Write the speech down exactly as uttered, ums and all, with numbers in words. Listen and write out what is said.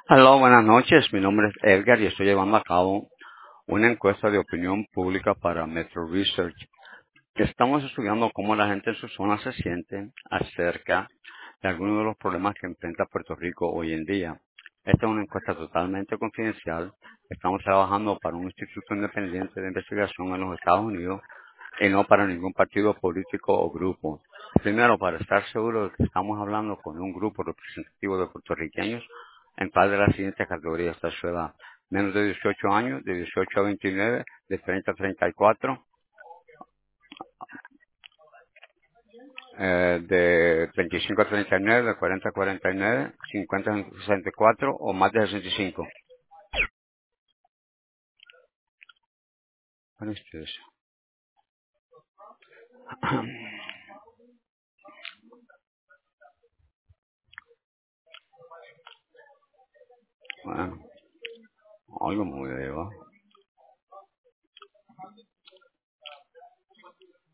Hola, buenas noches. Mi nombre es Edgar y estoy llevando a cabo una encuesta de opinión pública para Metro Research. Estamos estudiando cómo la gente en su zona se siente acerca de algunos de los problemas que enfrenta Puerto Rico hoy en día. Esta es una encuesta totalmente confidencial. Estamos trabajando para un instituto independiente de investigación en los Estados Unidos y no para ningún partido político o grupo. Primero, para estar seguro de que estamos hablando con un grupo representativo de puertorriqueños en cuál de las siguientes categorías está su edad. Menos de dieciocho años, de dieciocho a veintinueve, de treinta a treinta y cuatro, eh, de veinticinco a treinta y nueve, de cuarenta a cuarenta y nueve, cincuenta a sesenta y cuatro o más de sesenta y cinco. ¿Cuál es eso? Bueno, algo muy elevado.